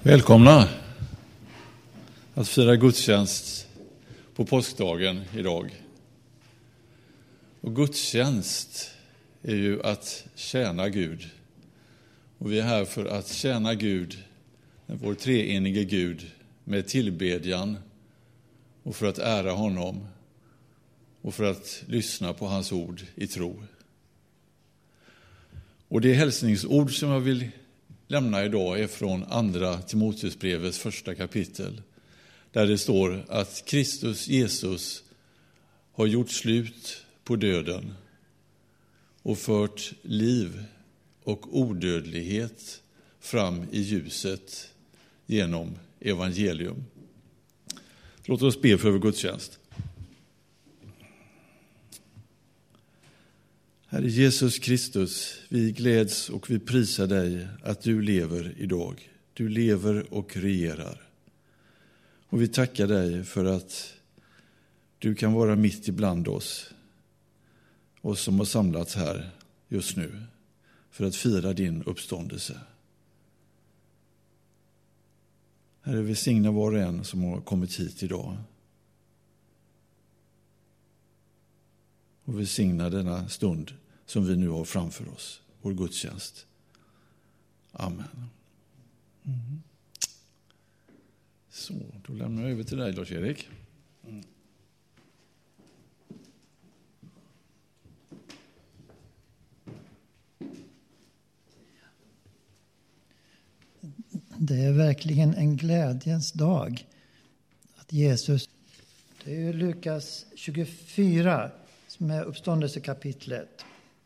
Välkomna att fira gudstjänst på påskdagen idag. Och gudstjänst är ju att tjäna Gud. Och vi är här för att tjäna Gud, vår treenige Gud, med tillbedjan och för att ära honom och för att lyssna på hans ord i tro. Och det hälsningsord som jag vill lämna idag är från andra Timoteusbrevets första kapitel, där det står att Kristus Jesus har gjort slut på döden och fört liv och odödlighet fram i ljuset genom evangelium. Låt oss be för vår gudstjänst. Herre Jesus Kristus, vi gläds och vi prisar dig att du lever idag. Du lever och regerar. Och vi tackar dig för att du kan vara mitt ibland oss som har samlats här just nu för att fira din uppståndelse. Herre, välsigna var och en som har kommit hit idag. Och välsigna denna stund som vi nu har framför oss, vår gudstjänst. Amen. Så, då lämnar jag över till dig, Lars-Erik. Det är verkligen en glädjens dag att Jesus, det är Lukas 24 som är uppståndelsekapitlet.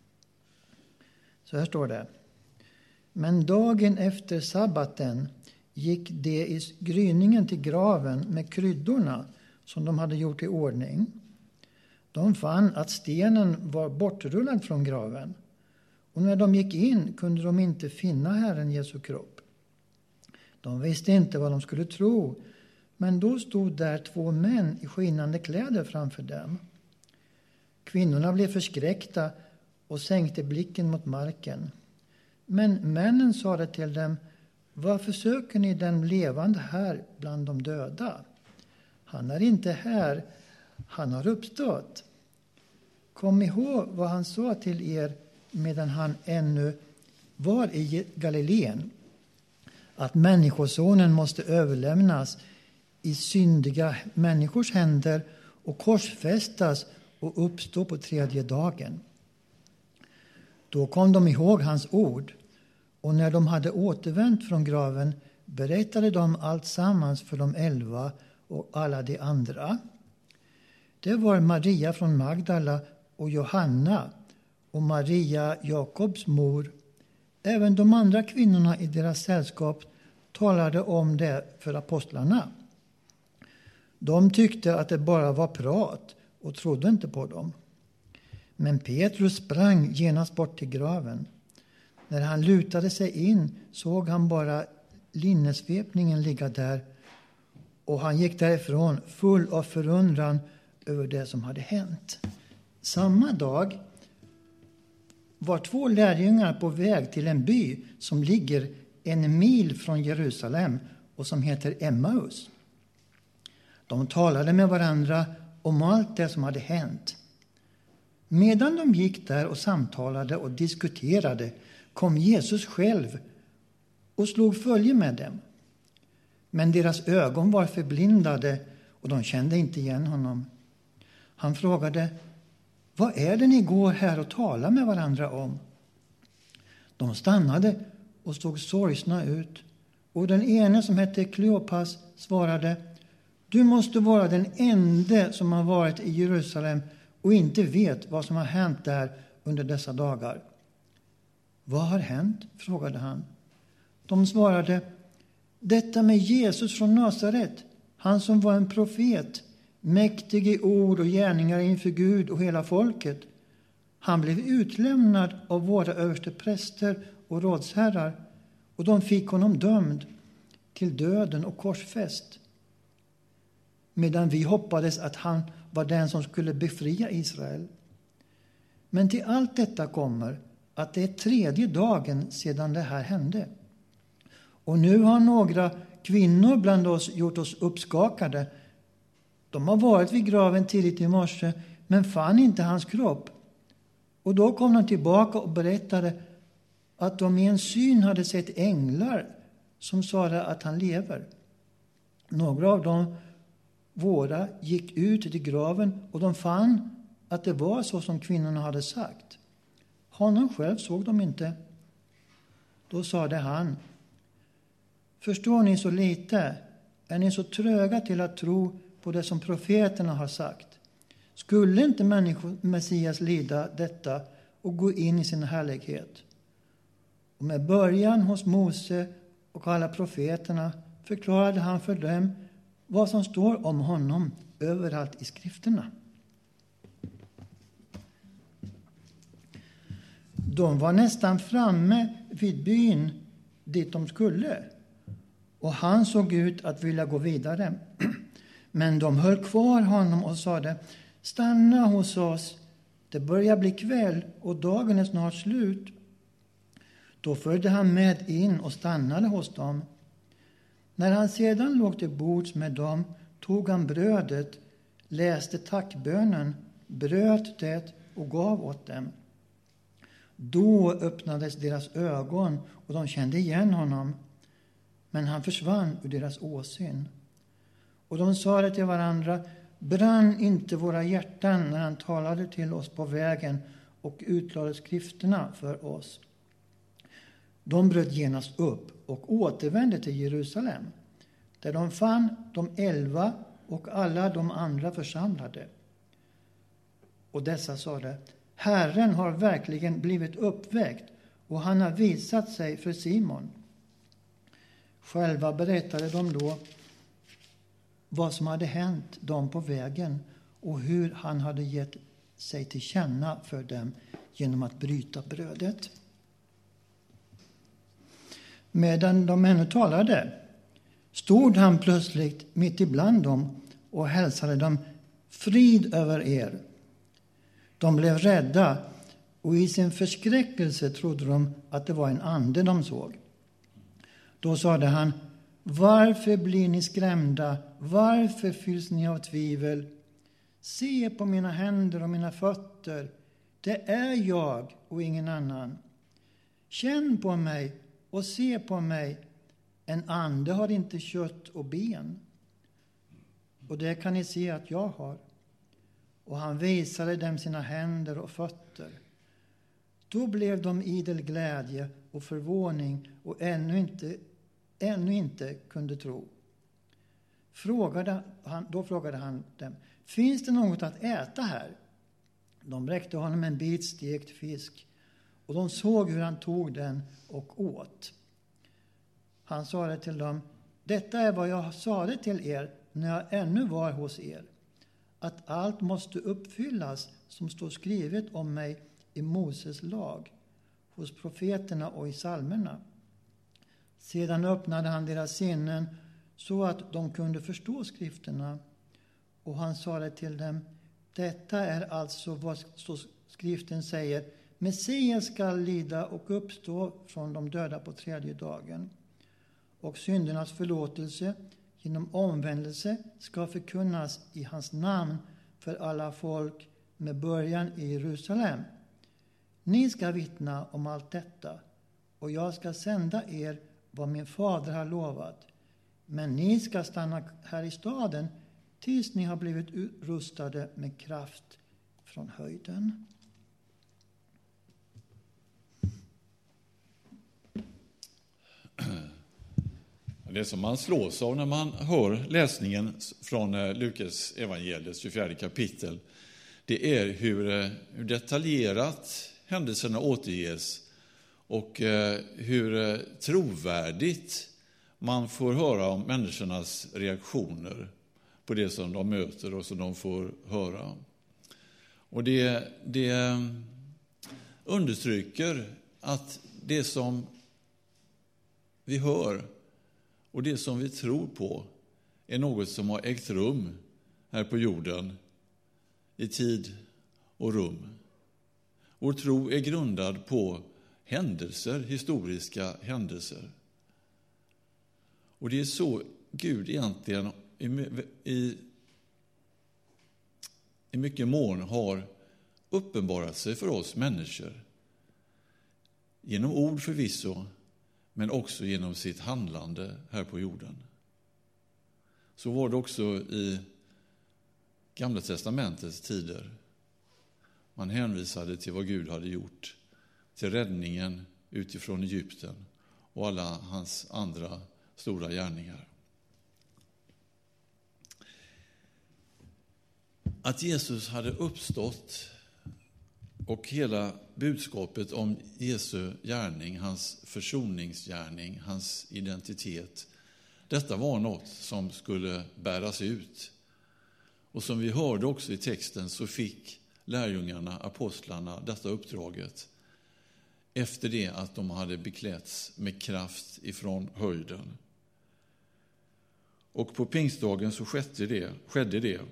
Så här står det. Men dagen efter sabbaten gick de i gryningen till graven med kryddorna som de hade gjort i ordning. De fann att stenen var bortrullad från graven. Och när de gick in kunde de inte finna Herren Jesu kropp. De visste inte vad de skulle tro, men då stod där 2 män i skinande kläder framför dem. Kvinnorna blev förskräckta och sänkte blicken mot marken. Men männen sade till dem, varför söker ni den levande här bland de döda? Han är inte här, han har uppstått. Kom ihåg vad han sa till er medan han ännu var i Galileen, att människosonen måste överlämnas i syndiga människors händer och korsfästas och uppstå på 3:e dagen. Då kom de ihåg hans ord, och när de hade återvänt från graven berättade de allt sammans för de 11 och alla de andra. Det var Maria från Magdala och Johanna och Maria, Jakobs mor. Även de andra kvinnorna i deras sällskap talade om det för apostlarna. De tyckte att det bara var prat och trodde inte på dem. Men Petrus sprang genast bort till graven. När han lutade sig in såg han bara linnesvepningen ligga där, och han gick därifrån full av förundran över det som hade hänt. Samma dag var 2 lärjungar på väg till en by som ligger 1 mil från Jerusalem och som heter Emmaus. De talade med varandra om allt det som hade hänt. Medan de gick där och samtalade och diskuterade kom Jesus själv och slog följe med dem. Men deras ögon var förblindade och de kände inte igen honom. Han frågade, vad är det ni går här och talar med varandra om? De stannade och såg sorgsna ut, och den ene som hette Kleopas svarade, du måste vara den enda som har varit i Jerusalem och inte vet vad som har hänt där under dessa dagar. Vad har hänt? Frågade han. De svarade, detta med Jesus från Nasaret, han som var en profet, mäktig i ord och gärningar inför Gud och hela folket. Han blev utlämnad av våra överste präster och rådsherrar, och de fick honom dömd till döden och korsfäst. Medan vi hoppades att han var den som skulle befria Israel. Men till allt detta kommer att det är 3:e dagen sedan det här hände. Och nu har några kvinnor bland oss gjort oss uppskakade. De har varit vid graven tidigt i morse, men fann inte hans kropp. Och då kom de tillbaka och berättade att de i en syn hade sett änglar som sa att han lever. Några av dem, våra, gick ut till graven och de fann att det var så som kvinnorna hade sagt. Honom själv såg de inte. Då sade han: förstår ni så lite? Är ni så tröga till att tro på det som profeterna har sagt? Skulle inte Messias lida detta och gå in i sin härlighet? Och med början hos Mose och alla profeterna förklarade han för dem vad som står om honom överallt i skrifterna. De var nästan framme vid byn dit de skulle, och han såg ut att vilja gå vidare. Men de höll kvar honom och sade: stanna hos oss, det börjar bli kväll och dagen är snart slut. Då följde han med in och stannade hos dem. När han sedan låg till bords med dem tog han brödet, läste tackbönen, bröt det och gav åt dem. Då öppnades deras ögon och de kände igen honom, men han försvann ur deras åsyn. Och de sa till varandra: brann inte våra hjärtan när han talade till oss på vägen och utlade skrifterna för oss? De bröt genast upp och återvände till Jerusalem, där de fann de 11 och alla de andra församlade. Och dessa sade: Herren har verkligen blivit uppväckt och han har visat sig för Simon. Själva berättade de då vad som hade hänt dem på vägen och hur han hade gett sig till känna för dem genom att bryta brödet. Medan de ännu talade stod han plötsligt mitt ibland dem och hälsade dem: frid över er. De blev rädda och i sin förskräckelse trodde de att det var en ande de såg. Då sade han: varför blir ni skrämda? Varför fylls ni av tvivel? Se på mina händer och mina fötter. Det är jag och ingen annan. Känn på mig och se på mig. En ande har inte kött och ben. Och det kan ni se att jag har. Och han visade dem sina händer och fötter. Då blev de idel glädje och förvåning och ännu inte kunde tro. Då frågade han dem: finns det något att äta här? De räckte honom en bit stekt fisk och de såg hur han tog den och åt. Han sade till dem: detta är vad jag sade till er när jag ännu var hos er, att allt måste uppfyllas som står skrivet om mig i Moses lag, hos profeterna och i psalmerna. Sedan öppnade han deras sinnen så att de kunde förstå skrifterna. Och han sade till dem: detta är alltså vad skriften säger. Messias ska lida och uppstå från de döda på 3:e dagen. Och syndernas förlåtelse genom omvändelse ska förkunnas i hans namn för alla folk med början i Jerusalem. Ni ska vittna om allt detta, och jag ska sända er vad min fader har lovat. Men ni ska stanna här i staden tills ni har blivit rustade med kraft från höjden. Det som man slås av när man hör läsningen från Lukas evangeliets 24 kapitel, det är hur detaljerat händelserna återges och hur trovärdigt man får höra om människornas reaktioner på det som de möter och som de får höra. Och det understryker att det som vi hör och det som vi tror på är något som har ägt rum här på jorden i tid och rum. Vår tro är grundad på händelser, historiska händelser. Och det är så Gud egentligen i mycket mån har uppenbarat sig för oss människor. Genom ord förvisso, men också genom sitt handlande här på jorden. Så var det också i Gamla testamentets tider. Man hänvisade till vad Gud hade gjort, till räddningen utifrån Egypten och alla hans andra stora gärningar. Att Jesus hade uppstått och hela budskapet om Jesu gärning, hans försoningsgärning, hans identitet, detta var något som skulle bäras ut. Och som vi hörde också i texten så fick lärjungarna, apostlarna, detta uppdraget efter det att de hade beklätts med kraft ifrån höjden. Och på pingstdagen så skedde det.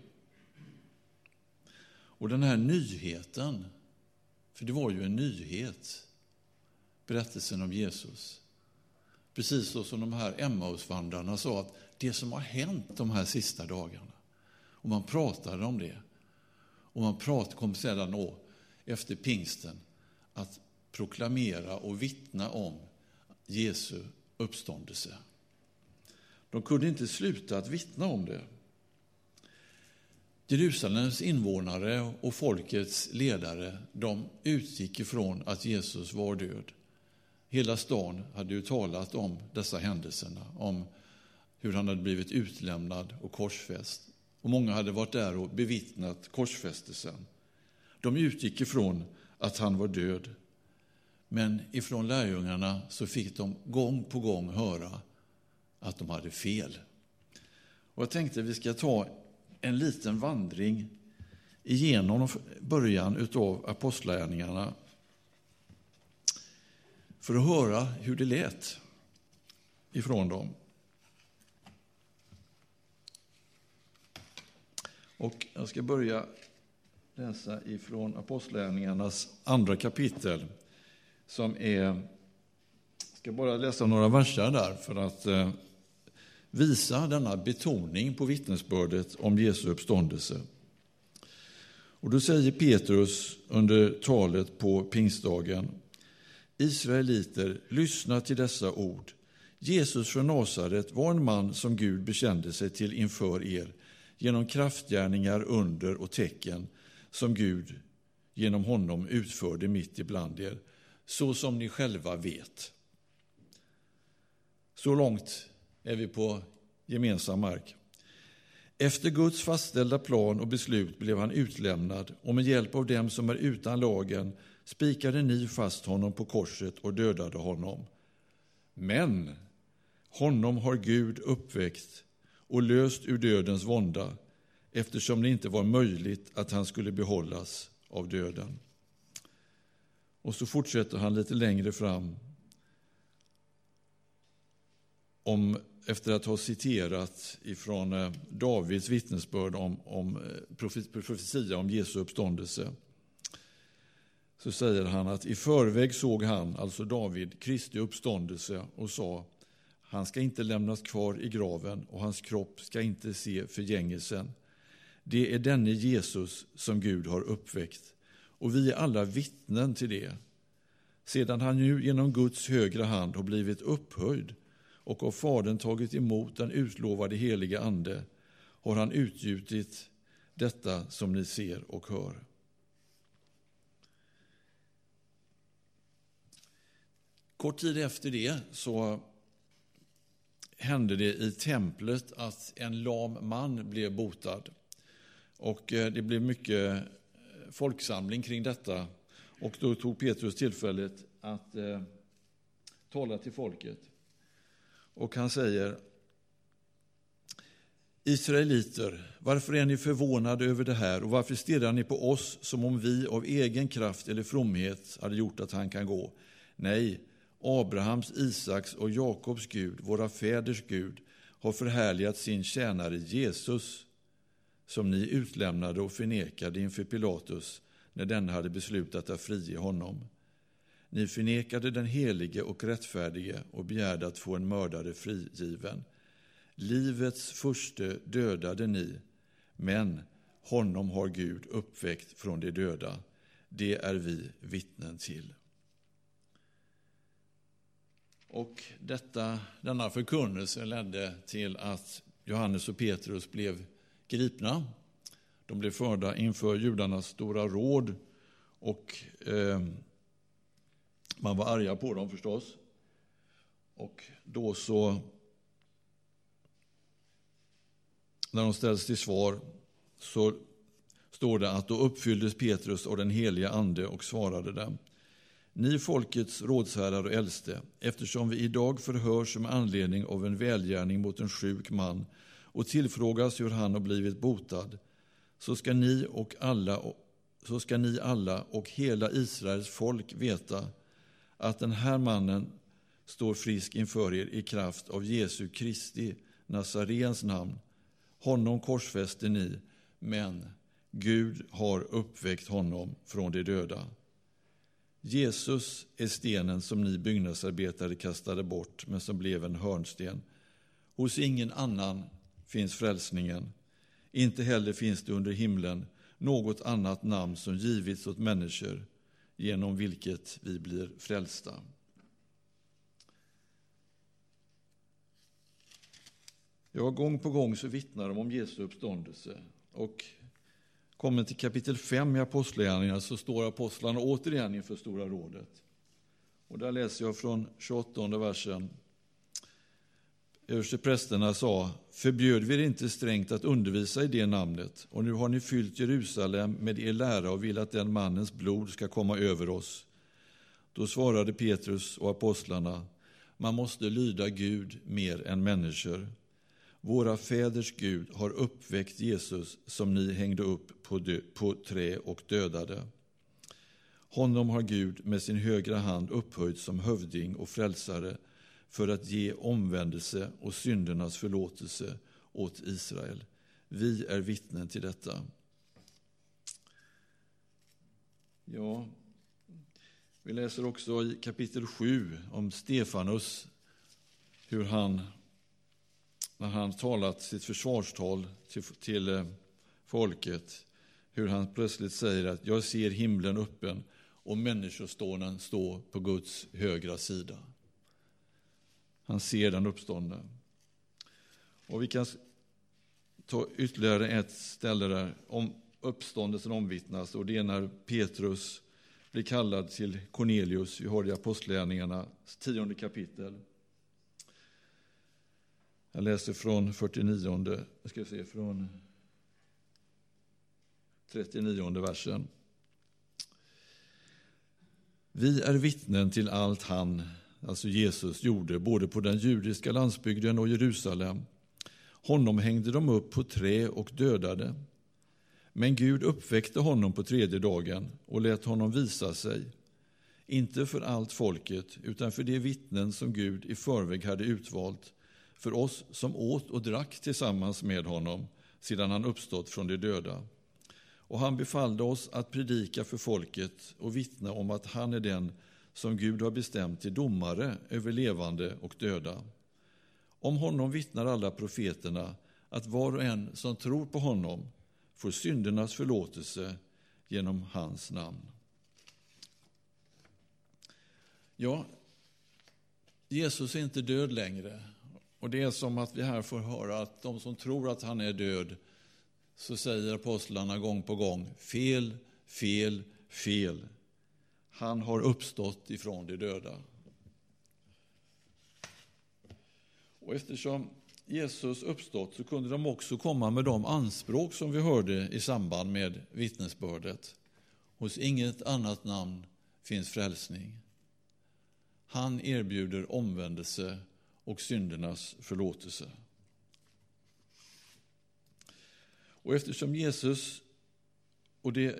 Och den här nyheten, för det var ju en nyhet, berättelsen om Jesus. Precis så som de här Emmausvandrarna sa att det som har hänt de här sista dagarna. Och man pratade om det. Och man kom sedan efter pingsten att proklamera och vittna om Jesu uppståndelse. De kunde inte sluta att vittna om det. Jerusalems invånare och folkets ledare, de utgick ifrån att Jesus var död. Hela stan hade ju talat om dessa händelserna, om hur han hade blivit utlämnad och korsfäst. Och många hade varit där och bevittnat korsfästelsen. De utgick ifrån att han var död. Men ifrån lärjungarna så fick de gång på gång höra att de hade fel. Och jag tänkte vi ska ta en liten vandring igenom början utav apostlagärningarna för att höra hur det lät ifrån dem. Och jag ska börja läsa ifrån apostlagärningarnas 2 kapitel som jag ska bara läsa några verser där för att visa denna betoning på vittnesbördet om Jesu uppståndelse. Och då säger Petrus under talet på pingstdagen: Israeliter, lyssna till dessa ord. Jesus från Nasaret var en man som Gud bekände sig till inför er genom kraftgärningar, under och tecken som Gud genom honom utförde mitt ibland er, så som ni själva vet. Så långt är vi på gemensam mark. Efter Guds fastställda plan och beslut blev han utlämnad, och med hjälp av dem som är utan lagen spikade ni fast honom på korset och dödade honom. Men honom har Gud uppväckt och löst ur dödens vånda, eftersom det inte var möjligt att han skulle behållas av döden. Och så fortsätter han lite längre fram efter att ha citerat ifrån Davids vittnesbörd om profetia om Jesu uppståndelse. Så säger han att i förväg såg han, alltså David, Kristi uppståndelse och sa: han ska inte lämnas kvar i graven och hans kropp ska inte se förgängelsen. Det är denne Jesus som Gud har uppväckt, och vi är alla vittnen till det. Sedan han nu genom Guds högra hand har blivit upphöjd och av Fadern tagit emot den utlovade heliga ande, har han utgjutit detta som ni ser och hör. Kort tid efter det så hände det i templet att en lam man blev botad. Och det blev mycket folksamling kring detta. Och då tog Petrus tillfället att tala till folket. Och han säger: Israeliter, varför är ni förvånade över det här, och varför stirrar ni på oss som om vi av egen kraft eller fromhet hade gjort att han kan gå? Nej, Abrahams, Isaks och Jakobs Gud, våra fäders Gud, har förhärligat sin tjänare Jesus, som ni utlämnade och förnekade inför Pilatus när denne hade beslutat att frige honom. Ni förnekade den helige och rättfärdige och begärde att få en mördare frigiven. livets furste dödade ni, men honom har Gud uppväckt från de döda. Det är vi vittnen till. Och denna förkunnelse ledde till att Johannes och Petrus blev gripna. De blev förda inför judarnas stora råd och man var arga på dem förstås. Och då så, när de ställs till svar, så står det att då uppfylldes Petrus av den heliga ande och svarade dem: Ni folkets rådsherrar och äldste, eftersom vi idag förhörs med anledning av en välgärning mot en sjuk man och tillfrågas hur han har blivit botad, så ska ni alla och hela Israels folk veta att den här mannen står frisk inför er i kraft av Jesu Kristi, Nazarens namn. Honom korsfäste ni, men Gud har uppväckt honom från de döda. Jesus är stenen som ni byggnadsarbetare kastade bort, men som blev en hörnsten. Hos ingen annan finns frälsningen. Inte heller finns det under himlen något annat namn som givits åt människor, genom vilket vi blir frälsta. Ja, gång på gång så vittnar de om Jesu uppståndelse. Och kommer till kapitel 5 i Apostlagärningarna så står apostlarna återigen inför Stora rådet. Och där läser jag från 28:e versen. Översteprästerna sa: förbjöd vi inte strängt att undervisa i det namnet, och nu har ni fyllt Jerusalem med er lära och vill att den mannens blod ska komma över oss. Då svarade Petrus och apostlarna: man måste lyda Gud mer än människor. Våra fäders Gud har uppväckt Jesus som ni hängde upp på trä och dödade. Honom har Gud med sin högra hand upphöjt som hövding och frälsare för att ge omvändelse och syndernas förlåtelse åt Israel. Vi är vittnen till detta. Ja, vi läser också i kapitel 7 om Stefanus, hur han, när han talat sitt försvarstal till folket, hur han plötsligt säger att jag ser himlen öppen och människosonen står på Guds högra sida. Han ser den uppståndne. Och vi kan ta ytterligare ett ställe där om uppståndelsen omvittnas, och det är när Petrus blir kallad till Cornelius. Vi har det i Apostlagärningarna 10:e kapitel. Jag läser från 39:e versen. Vi är vittnen till allt han, alltså Jesus, gjorde både på den judiska landsbygden och Jerusalem. Honom hängde de upp på trä och dödade. Men Gud uppväckte honom på 3:e dagen och lät honom visa sig, inte för allt folket utan för de vittnen som Gud i förväg hade utvalt, för oss som åt och drack tillsammans med honom sedan han uppstått från de döda. Och han befallde oss att predika för folket och vittna om att han är den som Gud har bestämt till domare över levande och döda. Om honom vittnar alla profeterna att var och en som tror på honom får syndernas förlåtelse genom hans namn. Ja, Jesus är inte död längre. Och det är som att vi här får höra att de som tror att han är död, så säger apostlarna gång på gång: fel, fel, fel. Han har uppstått ifrån de döda. Och eftersom Jesus uppstått så kunde de också komma med de anspråk som vi hörde i samband med vittnesbördet. Hos inget annat namn finns frälsning. Han erbjuder omvändelse och syndernas förlåtelse. Och eftersom Jesus, och det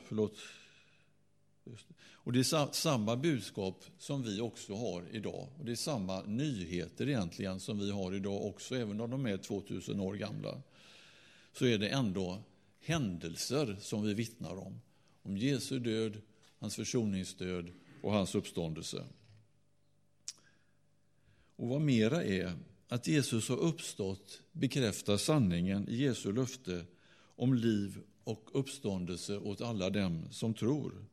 är samma budskap som vi också har idag, och det är samma nyheter egentligen som vi har idag också, även om de är 2000 år gamla, så är det ändå händelser som vi vittnar om Jesu död, hans försoningsdöd och hans uppståndelse. Och vad mera är, att Jesus har uppstått bekräftar sanningen i Jesu löfte om liv och uppståndelse åt alla dem som tror.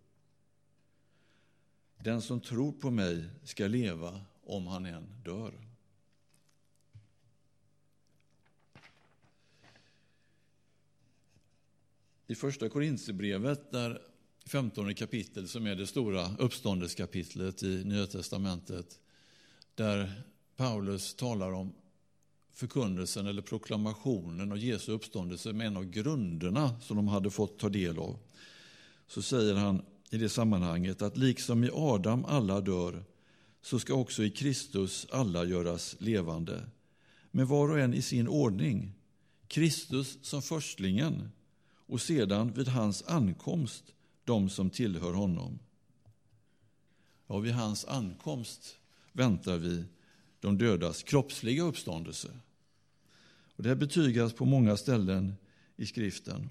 Den som tror på mig ska leva om han än dör. I första Korinthierbrevet, där 15 kapitel som är det stora uppståndeskapitlet i Nya testamentet, där Paulus talar om förkunnelsen eller proklamationen och Jesu uppståndelse med en av grunderna som de hade fått ta del av, så säger han i det sammanhanget att liksom i Adam alla dör, så ska också i Kristus alla göras levande. Men var och en i sin ordning. Kristus som förstlingen, och sedan vid hans ankomst de som tillhör honom. Ja, vid hans ankomst väntar vi de dödas kroppsliga uppståndelse. Och det här betygas på många ställen i skriften.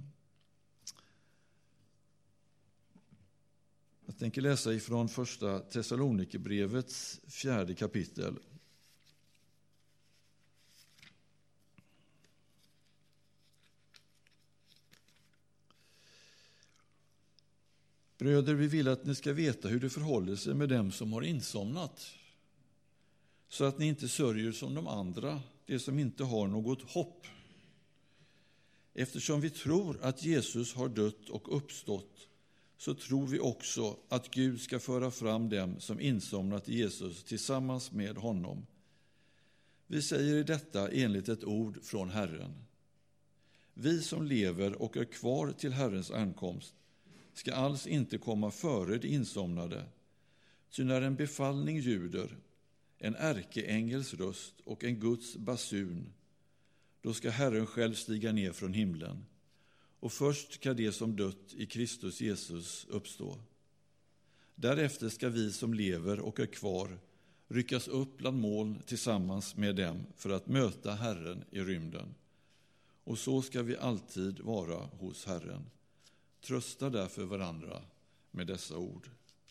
Jag tänker läsa ifrån första Thessalonikerbrevets 4:e kapitel. Bröder, vi vill att ni ska veta hur det förhåller sig med dem som har insomnat, så att ni inte sörjer som de andra, de som inte har något hopp. Eftersom vi tror att Jesus har dött och uppstått, så tror vi också att Gud ska föra fram dem som insomnat i Jesus tillsammans med honom. Vi säger detta enligt ett ord från Herren. Vi som lever och är kvar till Herrens ankomst ska alls inte komma före de insomnade, ty när en befallning ljuder, en ärkeängels röst och en Guds basun, då ska Herren själv stiga ner från himlen, och först ska de som dött i Kristus Jesus uppstå. Därefter ska vi som lever och är kvar ryckas upp bland moln tillsammans med dem för att möta Herren i rymden. Och så ska vi alltid vara hos Herren. Trösta därför varandra med dessa ord.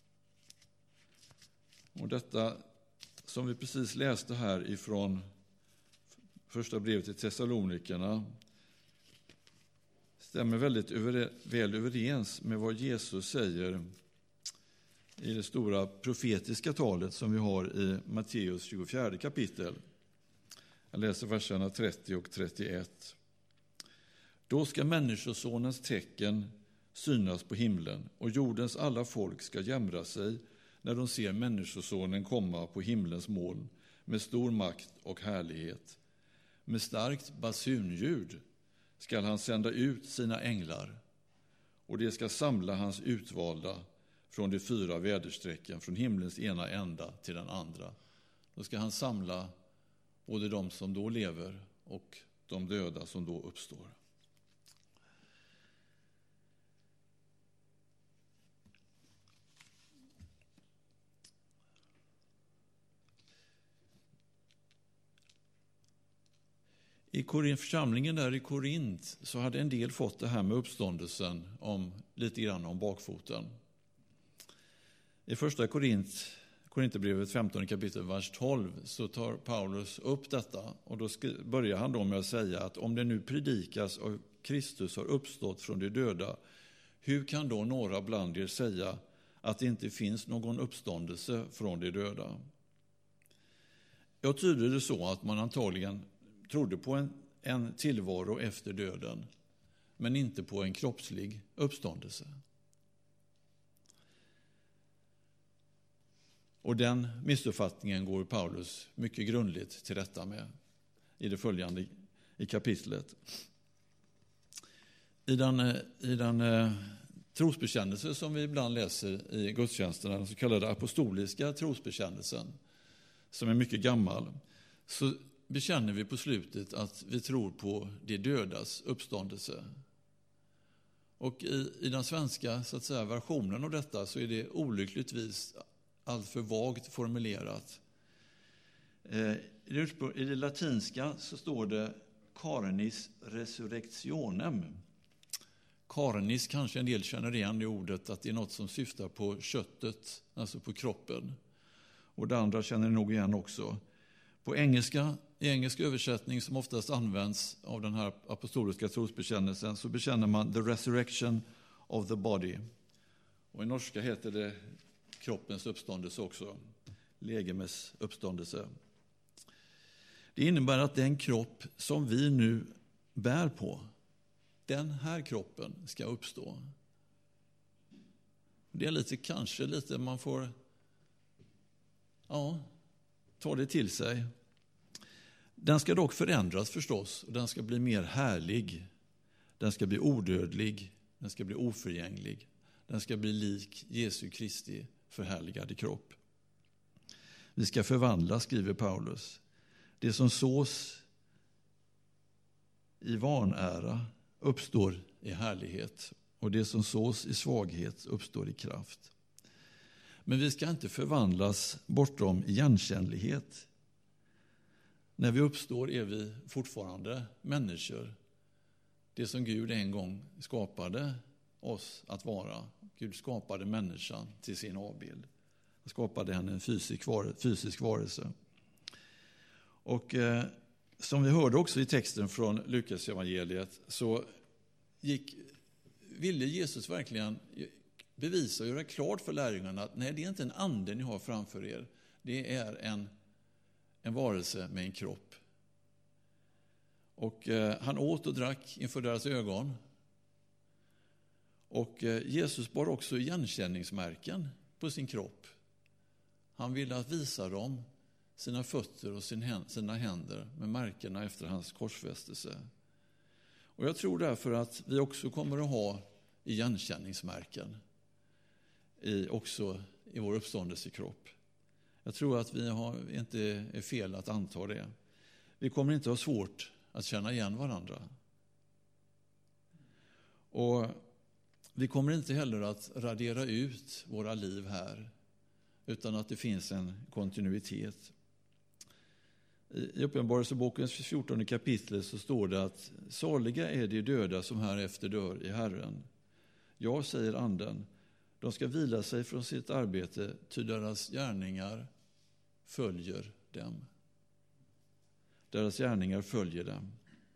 Och detta som vi precis läste här ifrån första brevet till Thessalonikerna stämmer väldigt väl överens med vad Jesus säger i det stora profetiska talet som vi har i Matteus 24 kapitel. Jag läser verserna 30 och 31. Då ska människosonens tecken synas på himlen, och jordens alla folk ska jämra sig när de ser människosonen komma på himlens moln med stor makt och härlighet. Med starkt basunljud skall han sända ut sina änglar, och de ska samla hans utvalda från de 4 väderstrecken, från himlens ena ända till den andra. Då ska han samla både de som då lever och de döda som då uppstår. I församlingen där i Korint så hade en del fått det här med uppståndelsen lite grann om bakfoten. I första Korinthierbrevet 15 kapitel vers 12 så tar Paulus upp detta, och då börjar han då med att säga att om det nu predikas av Kristus har uppstått från de döda, hur kan då några bland er säga att det inte finns någon uppståndelse från de döda? Jag tyder det så att man antagligen trodde på en tillvaro efter döden, men inte på en kroppslig uppståndelse. Och den missuppfattningen går Paulus mycket grundligt till rätta med i det följande i kapitlet. I den trosbekännelse som vi ibland läser i gudstjänsterna, den så kallade apostoliska trosbekännelsen, som är mycket gammal, så bekänner vi på slutet att vi tror på de dödas uppståndelse. Och i den svenska så att säga, versionen av detta så är det olyckligtvis alltför vagt formulerat. I det latinska så står det carnis resurrectionem. Carnis kanske en del känner igen i ordet, att det är något som syftar på köttet, alltså på kroppen. Och det andra känner ni nog igen också. På engelska i engelsk översättning som oftast används av den här apostoliska trosbekännelsen så bekänner man the resurrection of the body. Och i norska heter det kroppens uppståndelse också, legemes uppståndelse. Det innebär att den kropp som vi nu bär på, den här kroppen ska uppstå. Det är kanske lite man får ta det till sig. Den ska dock förändras förstås, och den ska bli mer härlig. Den ska bli odödlig, den ska bli oförgänglig. Den ska bli lik Jesu Kristi förhärligade kropp. Vi ska förvandla, skriver Paulus. Det som sås i vanära uppstår i härlighet, och det som sås i svaghet uppstår i kraft. Men vi ska inte förvandlas bortom igenkännlighet. När vi uppstår är vi fortfarande människor. Det som Gud en gång skapade oss att vara. Gud skapade människan till sin avbild. Han skapade henne en fysisk varelse. Och som vi hörde också i texten från Lukas evangeliet så ville Jesus verkligen bevisa och göra klart för lärjungarna att nej, det är inte en ande ni har framför er. Det är en varelse med en kropp. Och han åt och drack inför deras ögon. Och Jesus bar också igenkänningsmärken på sin kropp. Han ville att visa dem sina fötter och sina händer med märkena efter hans korsfästelse. Och jag tror därför att vi också kommer att ha igenkänningsmärken också i vår uppståndelsekropp. Jag tror att vi inte är fel att anta det. Vi kommer inte ha svårt att känna igen varandra. Och vi kommer inte heller att radera ut våra liv här, utan att det finns en kontinuitet. I Uppenbarelsebokens 14 kapitel så står det att saliga är de döda som här efter dör i Herren. Ja, säger anden, de ska vila sig från sitt arbete, ty deras gärningar följer dem. Deras gärningar följer dem.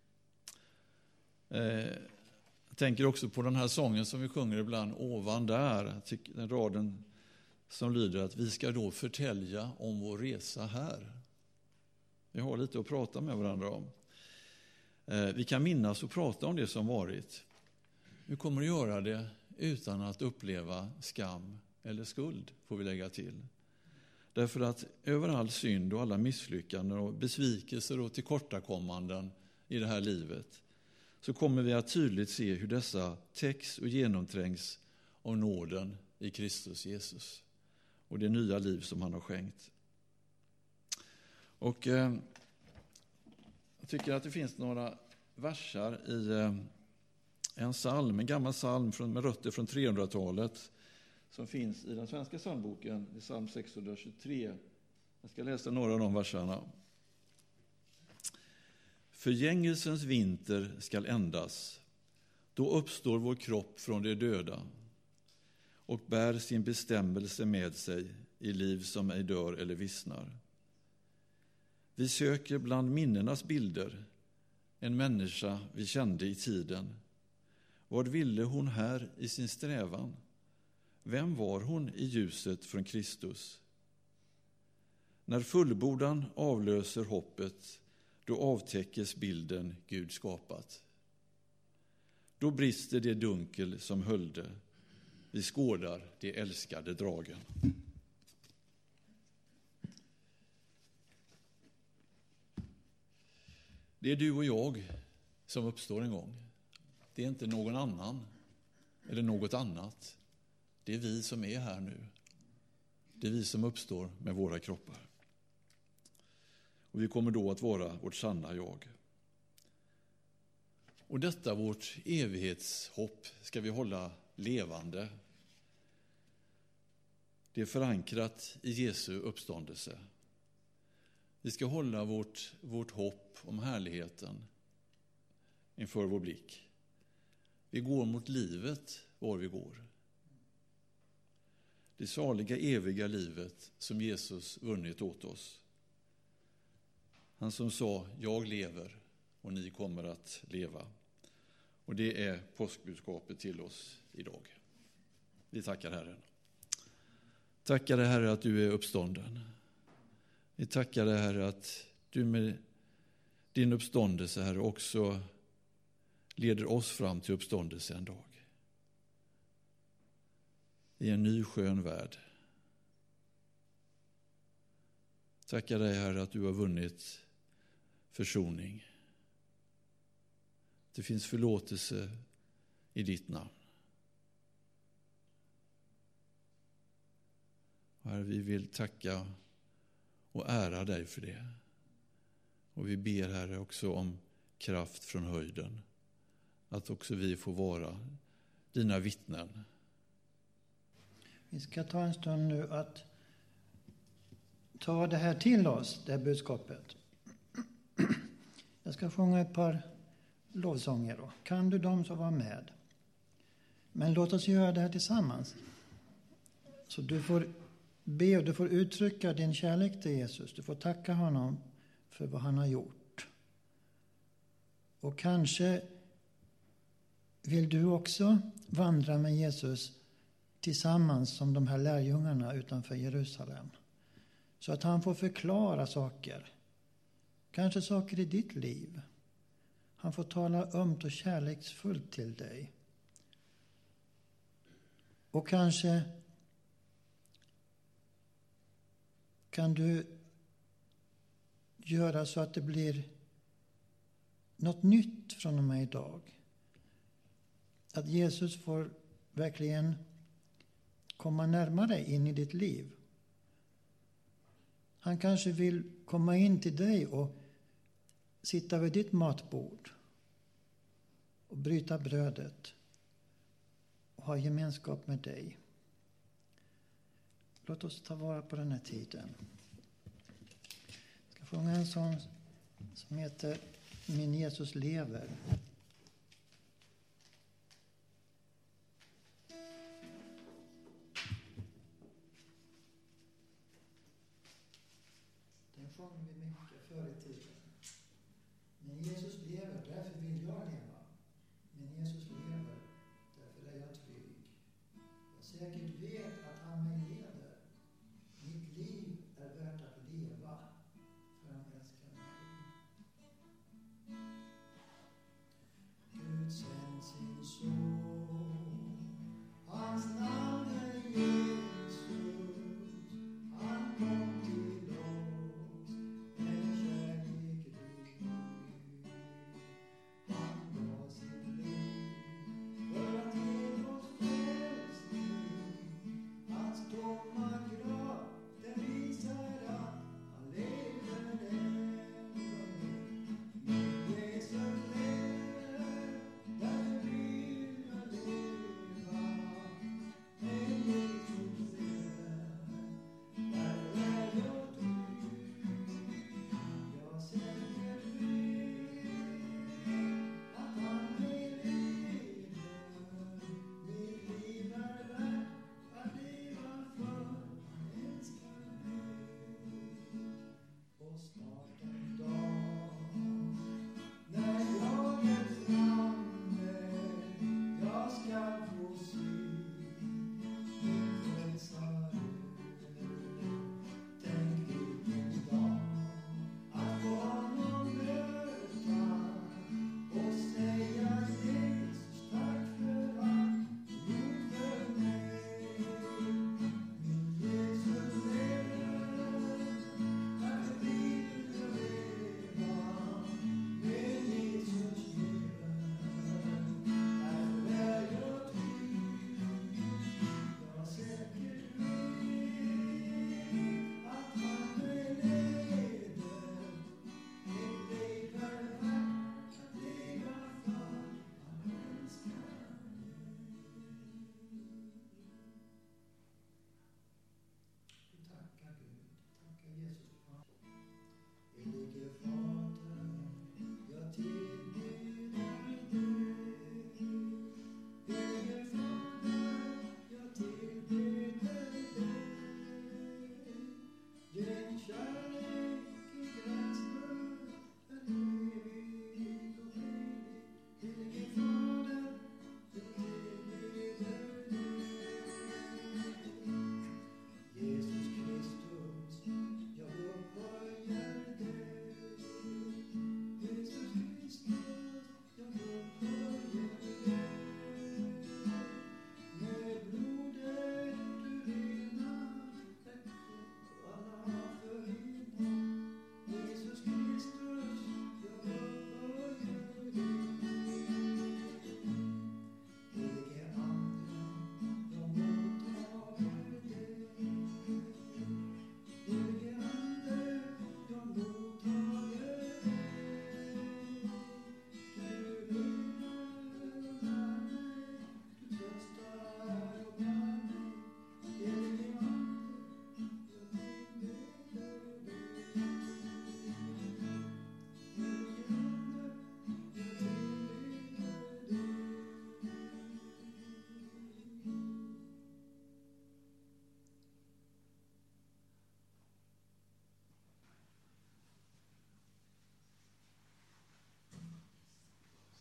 Jag tänker också på den här sången som vi sjunger ibland, ovan där, den raden som lyder att vi ska då förtälja om vår resa här. Vi har lite att prata med varandra om. Vi kan minnas och prata om det som varit. Vi kommer att göra det utan att uppleva skam eller skuld, får vi lägga till. Därför att över all synd och alla misslyckanden och besvikelser och tillkortakommanden i det här livet så kommer vi att tydligt se hur dessa täcks och genomträngs av nåden i Kristus Jesus och det nya liv som han har skänkt. Och jag tycker att det finns några versar i en psalm, en gammal psalm med rötter från 300-talet som finns i den svenska psalmboken, i psalm 623. Jag ska läsa några av de verserna. Förgängelsens vinter skall ändas, då uppstår vår kropp från de döda och bär sin bestämmelse med sig i liv som ej dör eller vissnar. Vi söker bland minnenas bilder en människa vi kände i tiden. Vad ville hon här i sin strävan? Vem var hon i ljuset från Kristus? När fullbordan avlöser hoppet, då avtäckes bilden Gud skapat. Då brister det dunkel som höljde. Vi skådar de älskade dragen. Det är du och jag som uppstår en gång. Det är inte någon annan eller något annat. Det är vi som är här nu. Det är vi som uppstår med våra kroppar. Och vi kommer då att vara vårt sanna jag. Och detta vårt evighetshopp ska vi hålla levande. Det är förankrat i Jesu uppståndelse. Vi ska hålla vårt hopp om härligheten inför vår blick. Vi går mot livet var vi går. Det saliga eviga livet som Jesus vunnit åt oss. Han som sa, jag lever och ni kommer att leva. Och det är påskbudskapet till oss idag. Vi tackar Herren. Tackar dig, Herre, att du är uppstånden. Vi tackar dig, Herre, att du med din uppståndelse, Herre, också leder oss fram till uppståndelse en dag. I en ny skön värld. Tackar dig, Herre, att du har vunnit försoning. Det finns förlåtelse i ditt namn. Herre, vi vill tacka och ära dig för det. Och vi ber, Herre, också om kraft från höjden. Att också vi får vara dina vittnen. Vi ska ta en stund nu att ta det här till oss, det här budskapet. Jag ska sjunga ett par lovsånger då. Kan du dem så var med. Men låt oss göra det här tillsammans. Så du får be och du får uttrycka din kärlek till Jesus. Du får tacka honom för vad han har gjort. Och kanske vill du också vandra med Jesus tillsammans som de här lärjungarna utanför Jerusalem. Så att han får förklara saker. Kanske saker i ditt liv. Han får tala ömt och kärleksfullt till dig. Och kanske kan du göra så att det blir något nytt från och med idag. Att Jesus får verkligen komma närmare in i ditt liv. Han kanske vill komma in till dig och sitta vid ditt matbord och bryta brödet och ha gemenskap med dig. Låt oss ta vara på den här tiden. Jag ska sjunga en sång som heter Min Jesus lever.